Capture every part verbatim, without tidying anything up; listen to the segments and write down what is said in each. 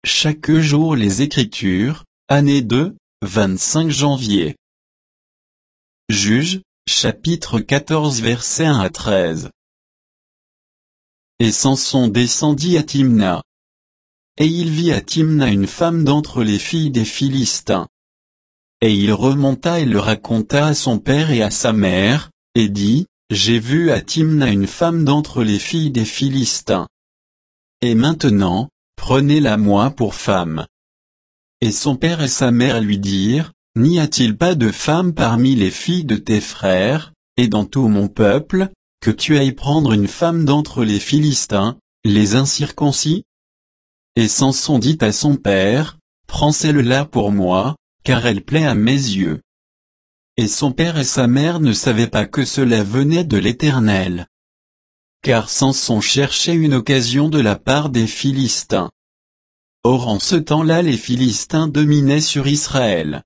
chaque jour les Écritures, année deux, vingt-cinq janvier. Juges, chapitre quatorze versets un à treize. Et Samson descendit à Timna. Et il vit à Timna une femme d'entre les filles des Philistins. Et il remonta et le raconta à son père et à sa mère, et dit, j'ai vu à Timna une femme d'entre les filles des Philistins. Et maintenant, prenez-la moi pour femme. Et son père et sa mère lui dirent, n'y a-t-il pas de femme parmi les filles de tes frères, et dans tout mon peuple, que tu ailles prendre une femme d'entre les Philistins, les incirconcis? Et Samson dit à son père, prends celle-là pour moi, car elle plaît à mes yeux. Et son père et sa mère ne savaient pas que cela venait de l'Éternel. Car Samson cherchait une occasion de la part des Philistins. Or en ce temps-là les Philistins dominaient sur Israël.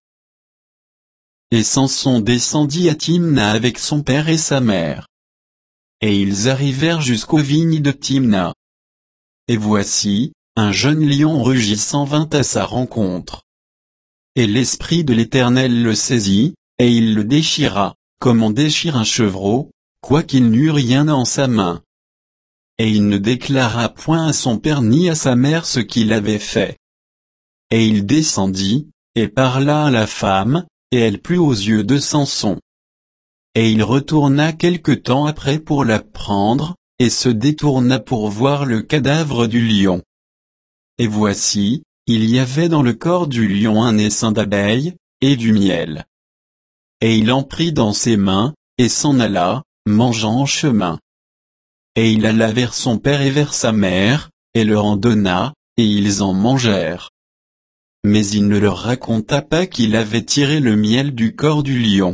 Et Samson descendit à Timna avec son père et sa mère. Et ils arrivèrent jusqu'aux vignes de Timna. Et voici, un jeune lion rugissant vint à sa rencontre. Et l'Esprit de l'Éternel le saisit, et il le déchira, comme on déchire un chevreau, quoiqu'il n'eût rien en sa main. Et il ne déclara point à son père ni à sa mère ce qu'il avait fait. Et il descendit, et parla à la femme, et elle plut aux yeux de Samson. Et il retourna quelque temps après pour la prendre, et se détourna pour voir le cadavre du lion. Et voici, il y avait dans le corps du lion un essaim d'abeilles, et du miel. Et il en prit dans ses mains, et s'en alla, mangeant en chemin. Et il alla vers son père et vers sa mère, et leur en donna, et ils en mangèrent. Mais il ne leur raconta pas qu'il avait tiré le miel du corps du lion.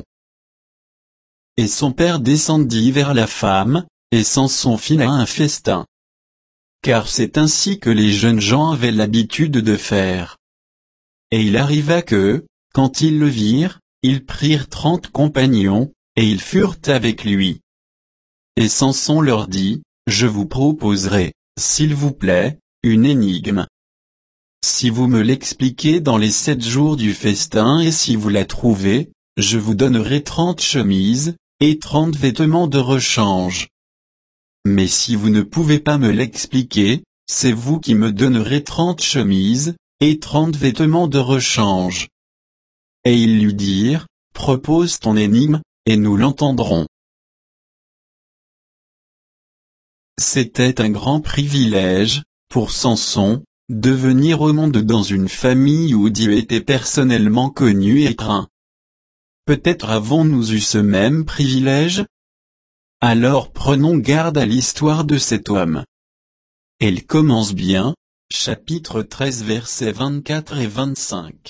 Et son père descendit vers la femme, et Samson fit là un festin. Car c'est ainsi que les jeunes gens avaient l'habitude de faire. Et il arriva que, quand ils le virent, ils prirent trente compagnons, et ils furent avec lui. Et Samson leur dit, je vous proposerai, s'il vous plaît, une énigme. Si vous me l'expliquez dans les sept jours du festin et si vous la trouvez, je vous donnerai trente chemises, et trente vêtements de rechange. Mais si vous ne pouvez pas me l'expliquer, c'est vous qui me donnerez trente chemises, et trente vêtements de rechange. Et ils lui dirent, propose ton énigme, et nous l'entendrons. C'était un grand privilège, pour Samson, de venir au monde dans une famille où Dieu était personnellement connu et craint. Peut-être avons-nous eu ce même privilège? Alors prenons garde à l'histoire de cet homme. Elle commence bien, chapitre treize versets vingt-quatre et vingt-cinq.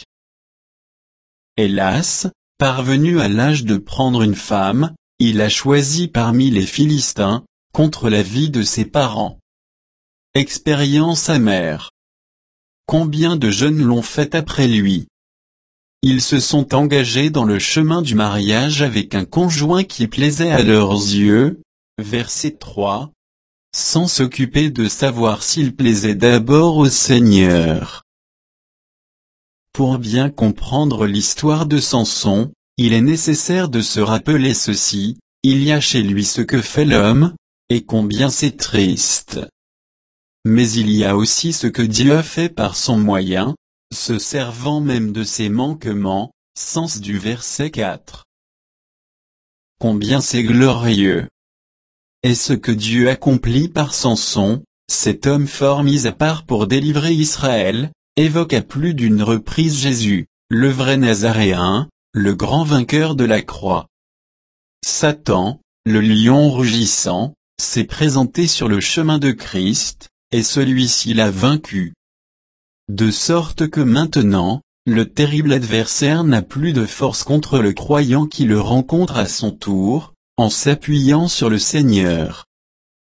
Hélas, parvenu à l'âge de prendre une femme, il a choisi parmi les Philistins, contre la vie de ses parents. Expérience amère. Combien de jeunes l'ont fait après lui? Ils se sont engagés dans le chemin du mariage avec un conjoint qui plaisait à leurs yeux, verset trois, sans s'occuper de savoir s'il plaisait d'abord au Seigneur. Pour bien comprendre l'histoire de Samson, il est nécessaire de se rappeler ceci, il y a chez lui ce que fait l'homme, et combien c'est triste. Mais il y a aussi ce que Dieu fait par son moyen, se servant même de ses manquements, sens du verset quatre. Combien c'est glorieux! Et ce que Dieu accomplit par Samson, cet homme fort mis à part pour délivrer Israël, évoque à plus d'une reprise Jésus, le vrai Nazaréen, le grand vainqueur de la croix. Satan, le lion rugissant, s'est présenté sur le chemin de Christ, et celui-ci l'a vaincu. De sorte que maintenant, le terrible adversaire n'a plus de force contre le croyant qui le rencontre à son tour, en s'appuyant sur le Seigneur.